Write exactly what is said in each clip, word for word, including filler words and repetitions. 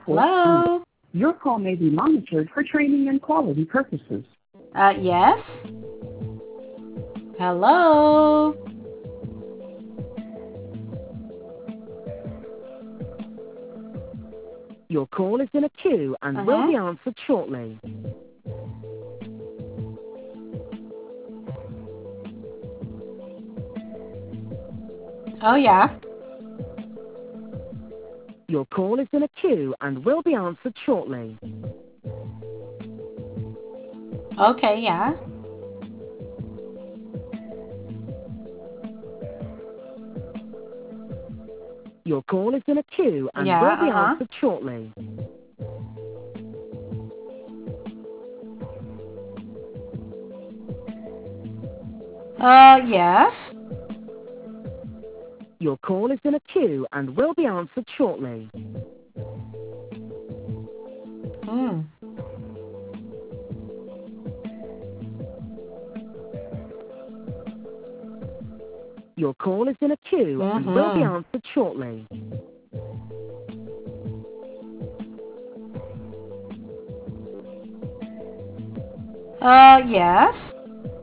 Hello? Your call may be monitored for training and quality purposes. Uh, yes? Hello? Your call is in a queue and will Uh-huh. be answered shortly. Oh, yeah. Your call is in a queue and will be answered shortly. Okay, yeah. Your call is in a queue and Yeah, will be uh-huh. answered shortly. Uh, yes? Your call is in a queue and will be answered shortly. Hmm. Your call is in a queue and will be Mm-hmm. answered shortly. Uh, yes?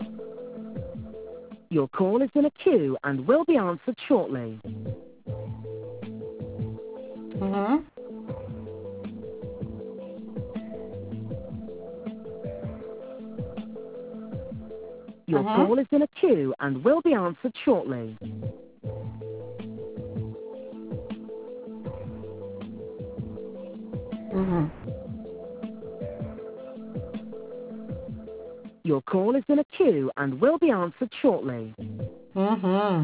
Your call is in a queue and will be answered shortly. Mm-hmm. Your Mm-hmm. call is in a queue and will be answered shortly. Mm-hmm. Your call is in a queue and will be answered shortly. Mm-hmm.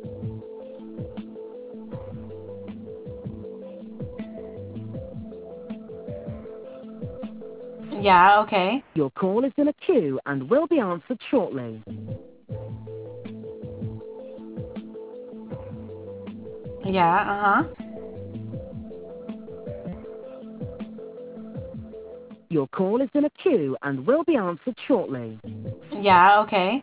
Yeah, okay. Your call is in a queue and will be answered shortly. Yeah, uh-huh. Your call is in a queue and will be answered shortly. Yeah, okay.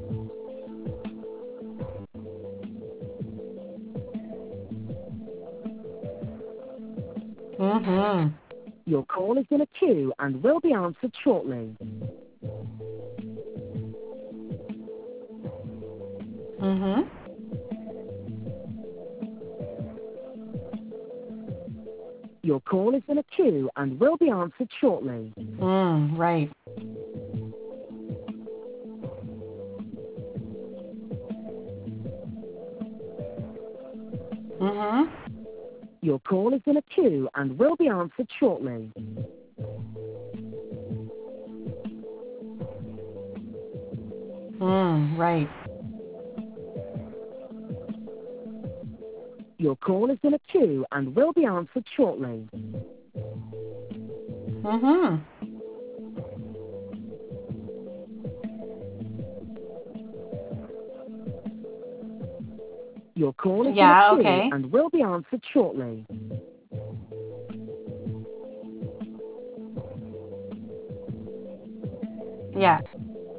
Mm-hmm. Your call is in a queue and will be answered shortly. Mm-hmm. Your call is in a queue and will be answered shortly. Mm, right. Mm-hmm. Your call is in a queue and will be answered shortly. Mm, right. Your call is in a queue and will be answered shortly. Mm-hmm. Your call is in a Yeah, queue okay. and will be answered shortly. Yes.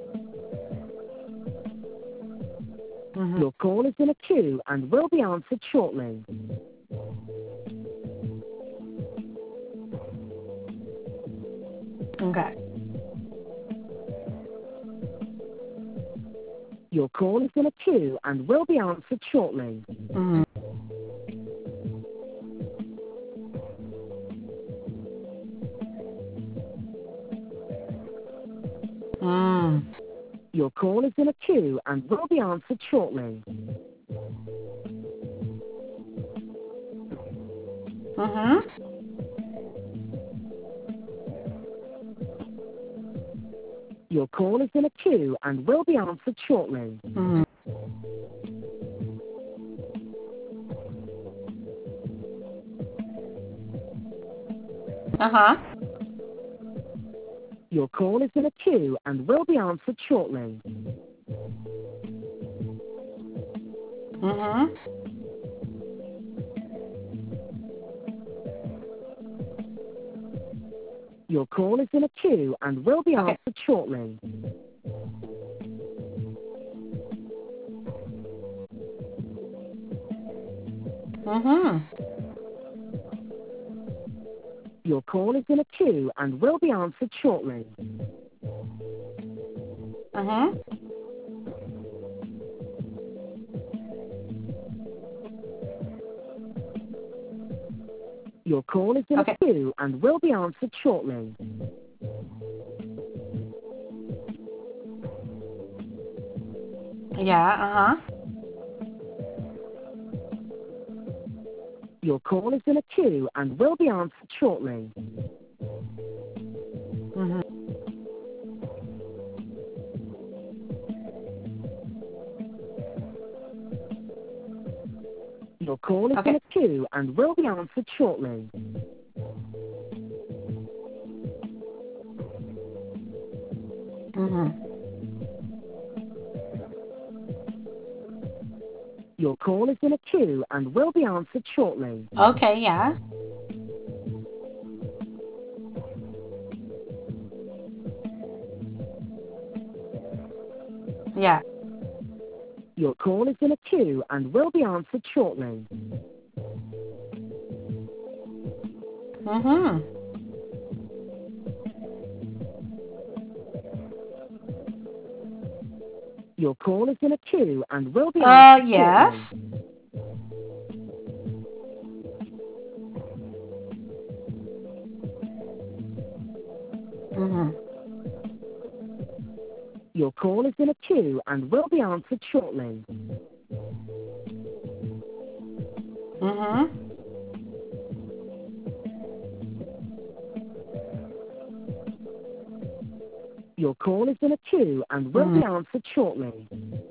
Mm-hmm. Your call is in a queue and will be answered shortly. Okay. Your call is in a queue and will be answered shortly. Mm-hmm. Mm. Your call is in a queue and will be answered shortly. Mm-hmm. Your call is in a queue and will be answered shortly. Mm-hmm. Uh-huh. Your call is in a queue and will be answered shortly. Mm-hmm. Your call is in a queue and will be Okay. answered shortly. Mm-hmm. Your call is in a queue and will be answered shortly. Mm-hmm. Your call is in Okay. a queue and will be answered shortly. Yeah, uh-huh. Your call is in a queue and will be answered shortly. Mm-hmm. Your call is Okay. in a queue and will be answered shortly. Mm-hmm. Your call is in a queue and will be answered shortly. Okay, yeah. Yeah. Your call is in a queue and will be answered shortly. Mm-hmm. Your call is in a queue and will be Uh, answered yes. shortly. Mm-hmm. Your call is in a queue and will be answered shortly. Mm-hmm. Your call is in a queue and will Mm-hmm. be answered shortly.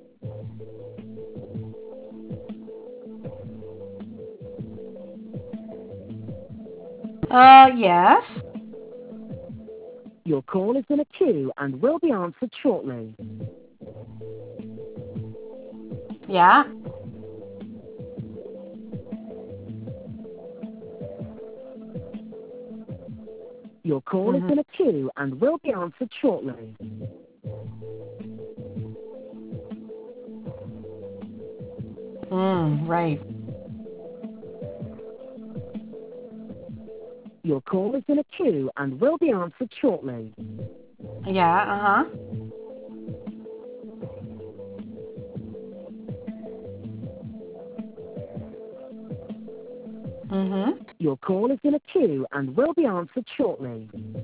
Uh, yes. Your call is in a queue and will be answered shortly. Yeah. Your call is Mm-hmm. in a queue and will be answered shortly. Mm, right. Your call is in a queue and will be answered shortly. Yeah, uh-huh. Mm-hmm. Your call is in a queue and will be answered shortly.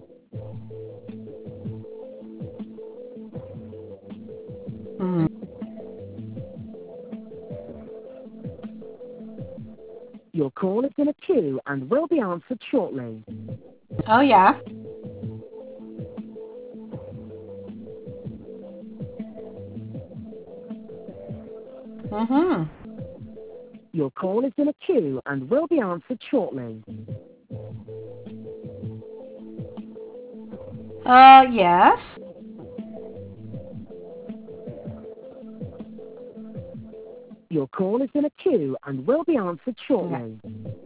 Mm-hmm. Your call is in a queue and will be answered shortly. Oh, yeah. Mm-hmm. Your call is in a queue and will be answered shortly. Uh, yes. Your call is in a queue and will be answered Okay. shortly.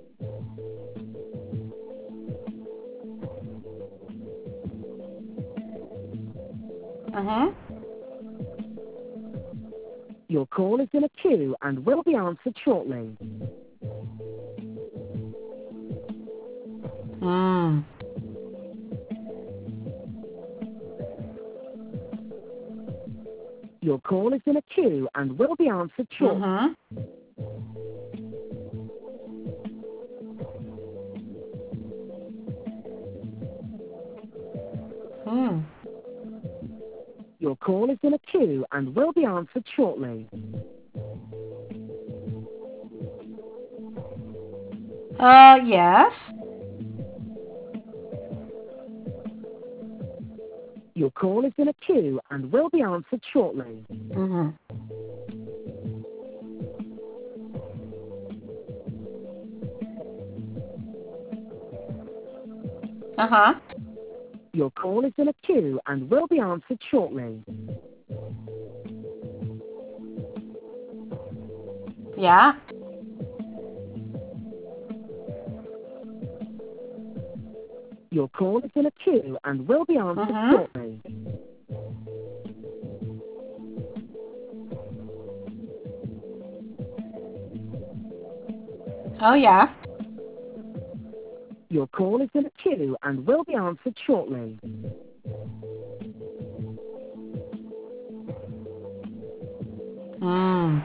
Mm-hmm. Your call is in a queue and will be answered shortly. Mm. Your call is in a queue and will be answered shortly. Mm-hmm. Mm. Your call is in a queue and will be answered shortly. Uh, yes. Your call is in a queue and will be answered shortly. Mm-hmm. Uh-huh. Your call is in a queue and will be answered shortly. Yeah. Your call is in a queue and will be answered Mm-hmm. shortly. Oh, yeah. Your call is in a queue and will be answered shortly. Mm.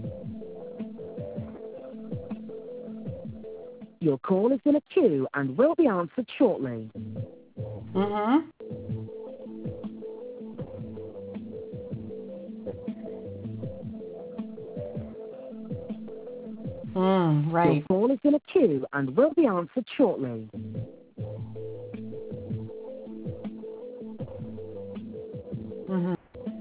Your call is in a queue and will be answered shortly. Mm-hmm. Mm, Your right. call is in a queue and will be answered shortly. Mm-hmm.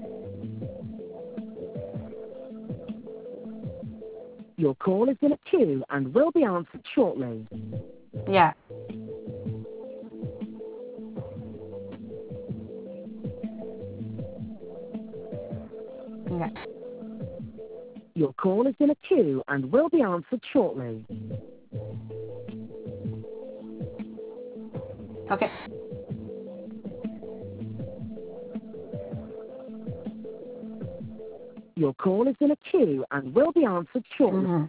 Your call is in a queue and will be answered shortly. Yeah. Okay. Your call is in a queue and will be answered shortly. Okay. Your call is in a queue and will be answered shortly. Mm-hmm.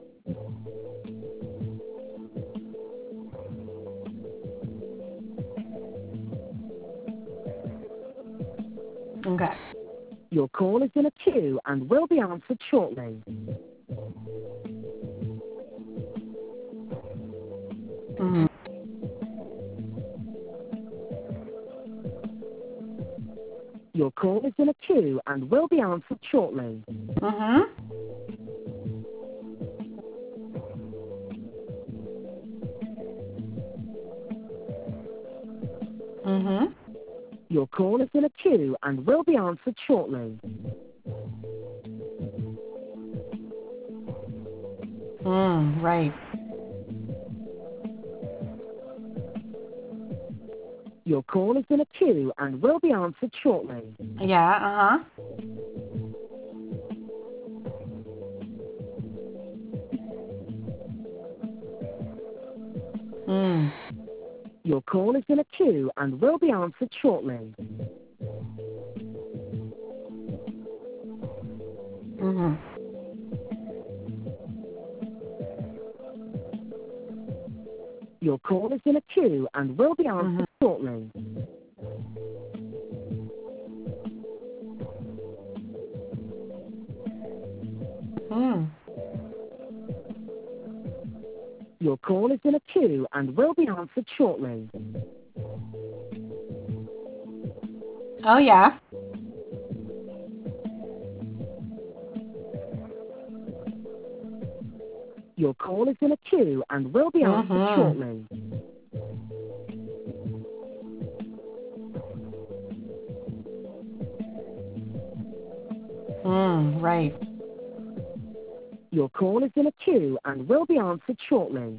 Okay. Your call is in a queue and will be answered shortly. Mm-hmm. Your call is in a queue and will be answered shortly. Mm-hmm. Mm-hmm. Your call is in a queue and will be answered shortly. Mm, right. Your call is in a queue and will be answered shortly. Yeah, uh-huh. Mm. Your call is in a queue and will be answered shortly. Mm-hmm. Your call is in a queue and will be answered Mm-hmm. shortly. Mm. Your call is in a queue and will be answered shortly. Oh, yeah. Your call is in a queue and will be answered Mm-hmm. shortly. Mm, right. Your call is in a queue and will be answered shortly.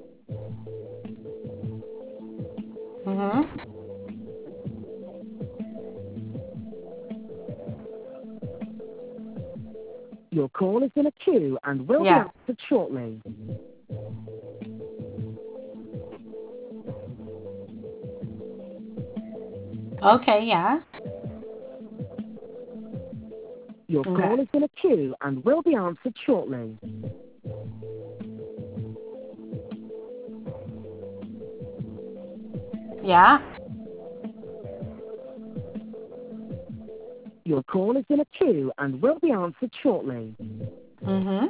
Mm-hmm. Your call is in a queue and will be Yeah. answered shortly. Okay, yeah. Your Okay. call is in a queue and will be answered shortly. Yeah. Your call is in a queue and will be answered shortly. Mm-hmm.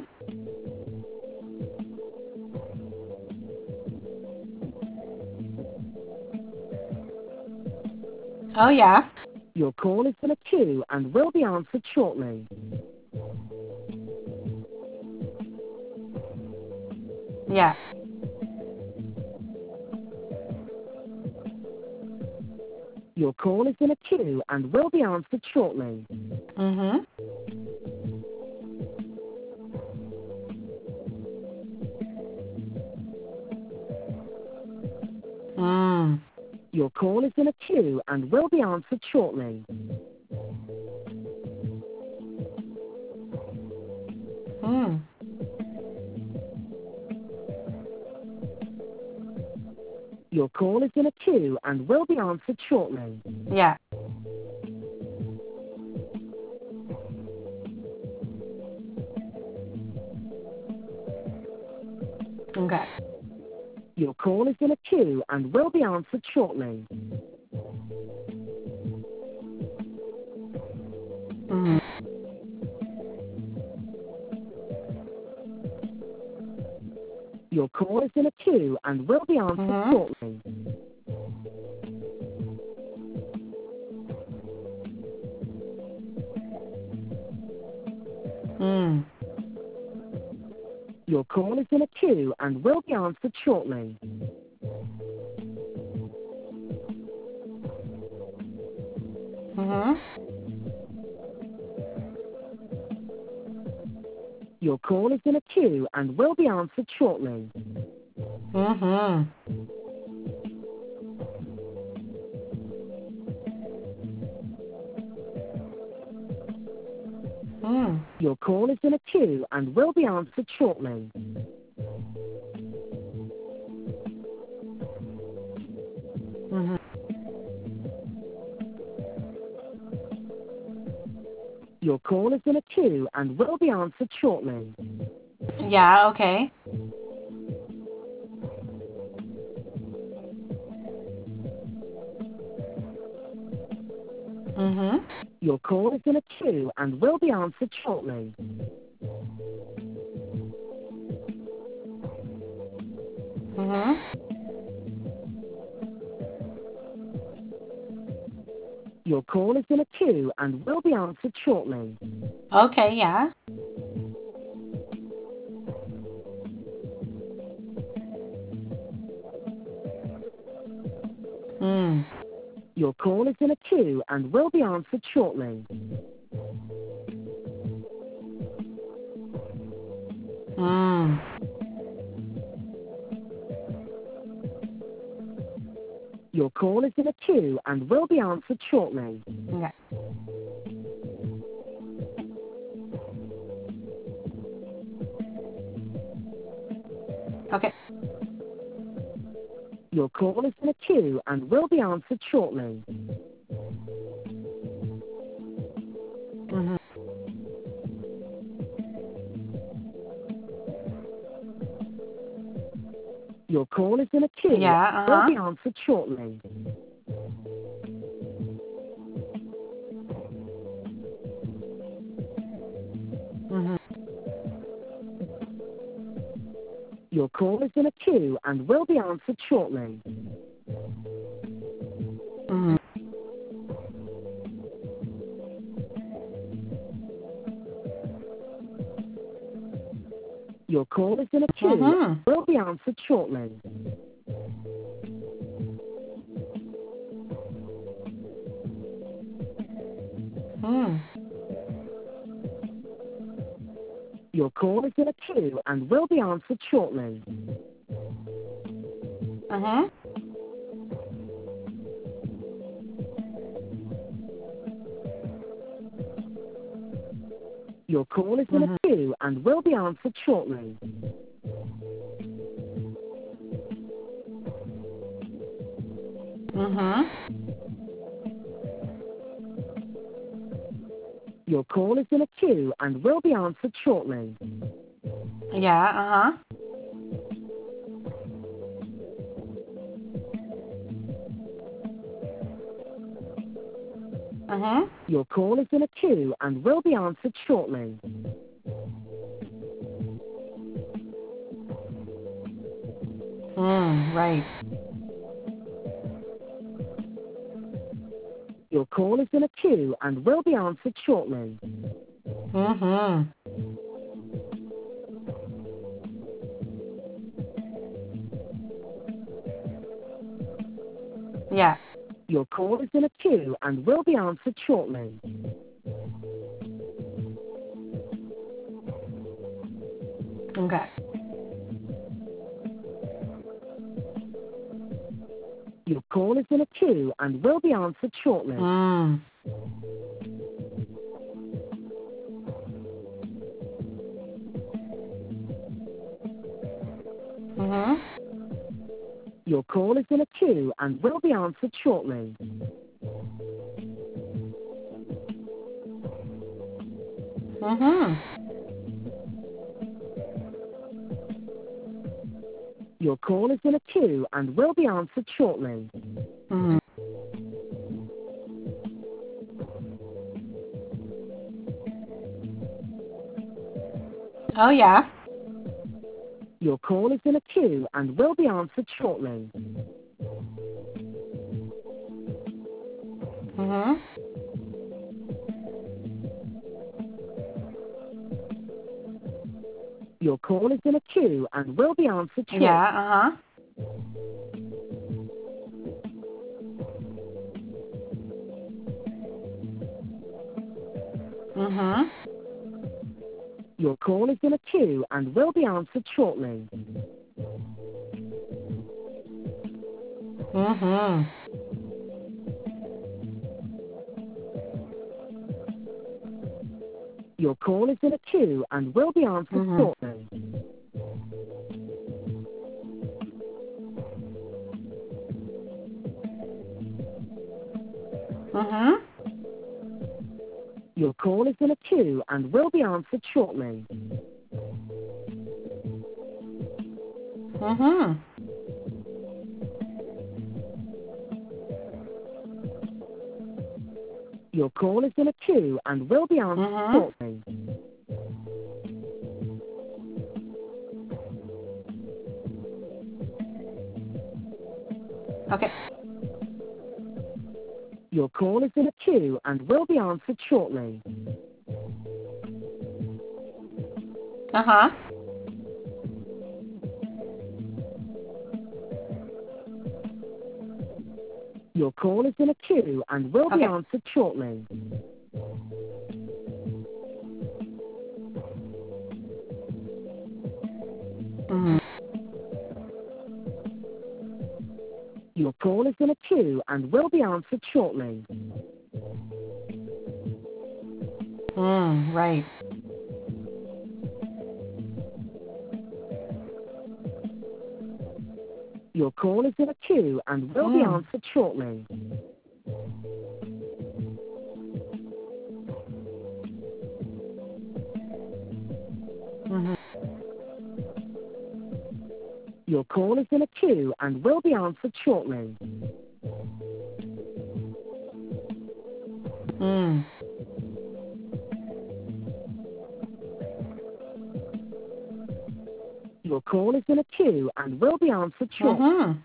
Oh, yeah. Your call is in a queue and will be answered shortly. Yeah. Your call is in a queue and will be answered shortly. Mm-hmm. Mm. Your call is in a queue and will be answered shortly. Mm. Your call is in a queue and will be answered shortly. Yeah. Okay. Your call is in a queue and will be answered shortly. Mm. Your call is in a queue and will be answered Mm-hmm. shortly. Mm. Your call is in a queue and will be answered shortly. Mm-hmm. Your call is in a queue and will be answered shortly. Mm-hmm. Mm. Your call is in a queue and will be answered shortly. Mm-hmm. Your call is in a queue and will be answered shortly. Yeah, okay. Mm-hmm. Your call is in a queue and will be answered shortly. Mm-hmm. Your call is in a queue and will be answered shortly. Okay, yeah. Mm. Your call is in a queue and will be answered shortly. Mm. Your call is in a queue and will be answered shortly. Okay. Okay. Your call is in a queue and will be answered shortly. Mm-hmm. Your call is in a queue Yeah, and will uh-huh. be answered shortly. Mm-hmm. Your call is in a queue and will be answered shortly. Mm-hmm. Your call is in a queue Mm-hmm. and will be answered shortly. Mm. Your call is in a queue and will be answered shortly. Mm-hmm. Your call is in Mm-hmm. a queue and will be answered shortly. Mm-hmm. Your call is in a queue and will be answered shortly. Yeah, uh-huh. Mm-hmm. Your call is in a queue and will be answered shortly. Mm, right. Your call is in a queue and will be answered shortly. Mm-hmm. Yeah. Your call is in a queue and will be answered shortly. Okay. Your call is in a queue and will be answered shortly. Mm. Mm-hmm. Your call is in a queue and will be answered shortly. Mm-hmm. Your call is in a queue and will be answered shortly. Mm. Oh, yeah. Your call is in a queue and will be answered shortly. Mm-hmm. Your call is in a queue and will be answered shortly. Yeah, uh-huh. Mm-hmm. Your call is in a queue and will be answered shortly. Mm-hmm. Your call is in a queue and will be answered Mm-hmm. shortly. Mm-hmm. Your call is in a queue and will be answered shortly. Mm-hmm. Your call is in a queue and will be answered Mm-hmm. shortly. Okay. Your call is in a queue and will be answered shortly. Uh-huh. Your call is in a queue and will be Okay. answered shortly. Mm-hmm. Your call is in a queue and will be answered shortly. Mm, right. Your call is in a queue and will be Mm. answered shortly. Mm-hmm. Your call is in a queue and will be answered shortly. Mm. Your call is in a queue and will be answered shortly. Mm-hmm.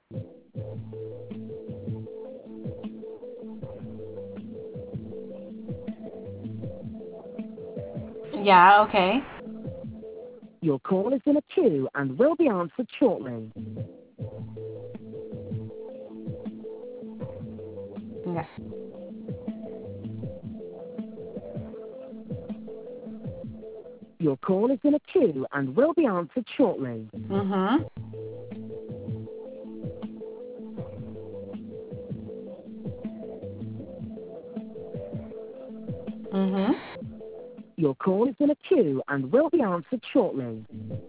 Yeah, okay. Your call is in a queue and will be answered shortly. Okay. Your call is in a queue and will be answered shortly. Mm-hmm. Mm-hmm. Your call is in a queue and will be answered shortly.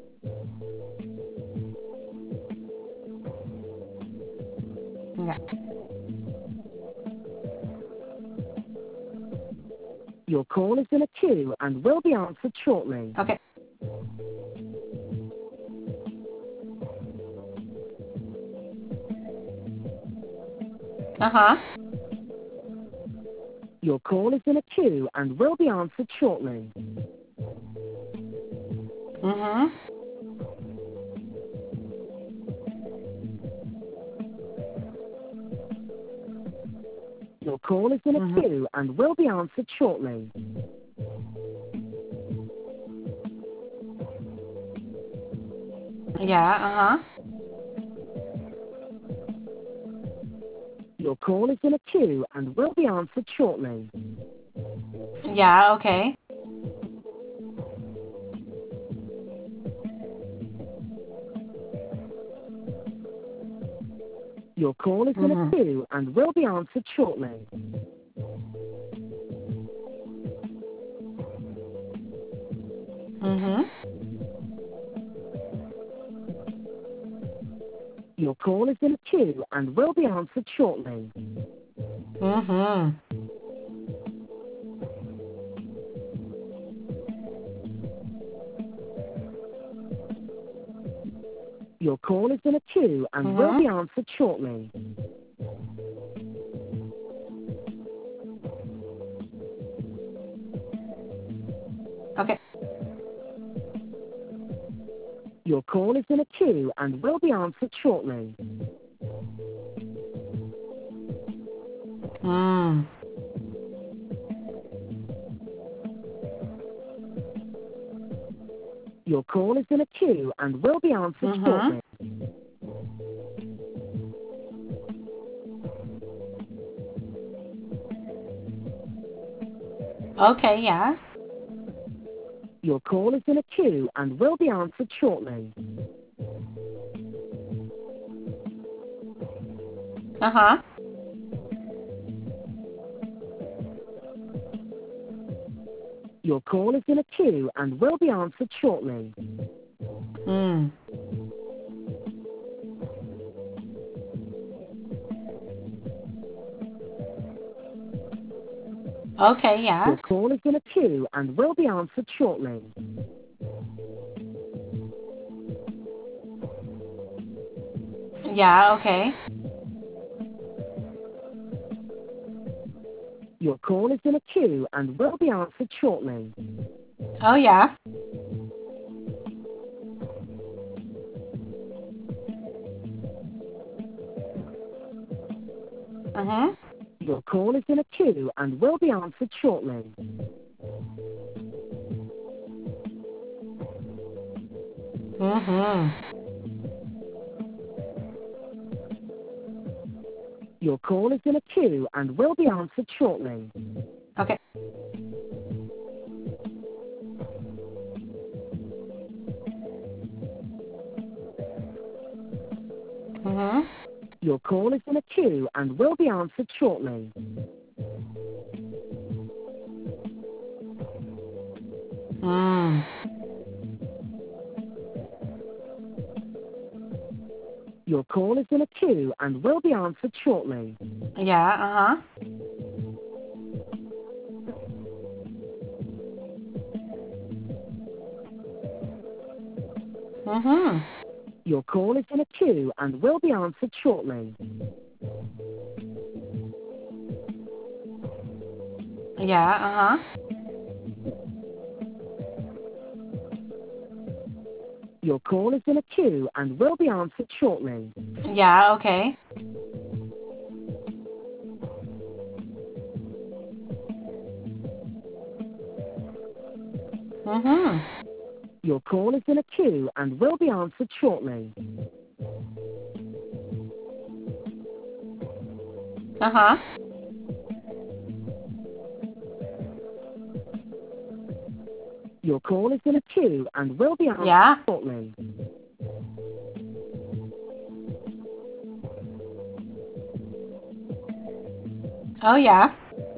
Okay. Your call is in a queue and will be answered shortly. Okay. Uh-huh. Your call is in a queue and will be answered shortly. Mm-hmm. Your call is in a Mm-hmm. queue and will be answered shortly. Yeah, uh-huh. Your call is in a queue and will be answered shortly. Yeah, okay. Your call is in a Mm-hmm. queue and will be answered shortly. Mm-hmm. Your call is in a queue and will be answered shortly. Mm-hmm. Your call is in a queue and will Mm-hmm. be answered shortly. Okay. Your call is in a queue and will be answered shortly. Mm. Your call is in a queue and will be answered Mm-hmm. shortly. Okay, yeah. Your call is in a queue and will be answered shortly. Uh-huh. Your call is in a queue and will be answered shortly. Mm. Okay, yeah. Your call is in a queue and will be answered shortly. Yeah, okay. Your call is in a queue and will be answered shortly. Oh, yeah. Mm-hmm. Your call is in a queue and will be answered shortly. Mm-hmm. Your call is in a queue and will be answered shortly. Okay. Mm-hmm. Your call is in a queue and will be answered shortly. Mm. Your call is in a queue and will be answered shortly. Yeah, uh-huh. Mm-hmm. Your call is in a queue and will be answered shortly. Yeah, uh-huh. Your call is in a queue and will be answered shortly. Yeah, okay. Mm-hmm. Your call is in a queue and will be answered shortly. Uh-huh. Your call is in a queue and will be answered Yeah. shortly. Oh, yeah.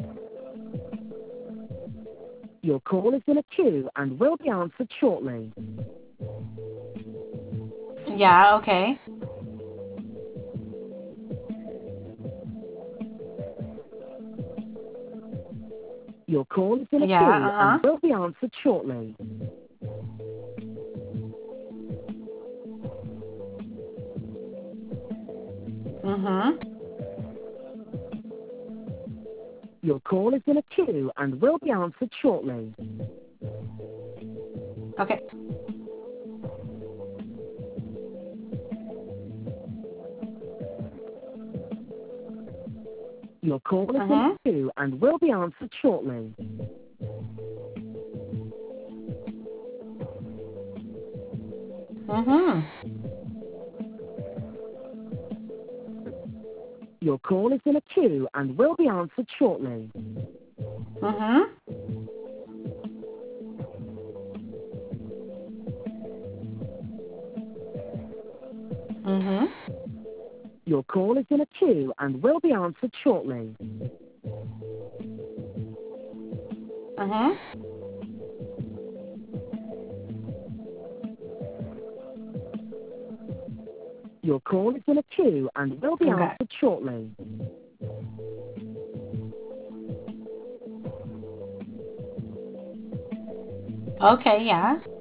Your call is in a queue and will be answered shortly. Yeah, okay. Your call is in a Yeah, queue uh-huh. and will be answered shortly. Mm-hmm. Your call is in a queue and will be answered shortly. Okay. Your call is in Mm-hmm. a queue and will be answered shortly. Mm-hmm. Your call is in a queue and will be answered shortly. Mm-hmm. Mm-hmm. Your call is in a queue and will be answered shortly. Mm-hmm. Your call is in a queue and will be Okay. answered shortly. Okay, yeah.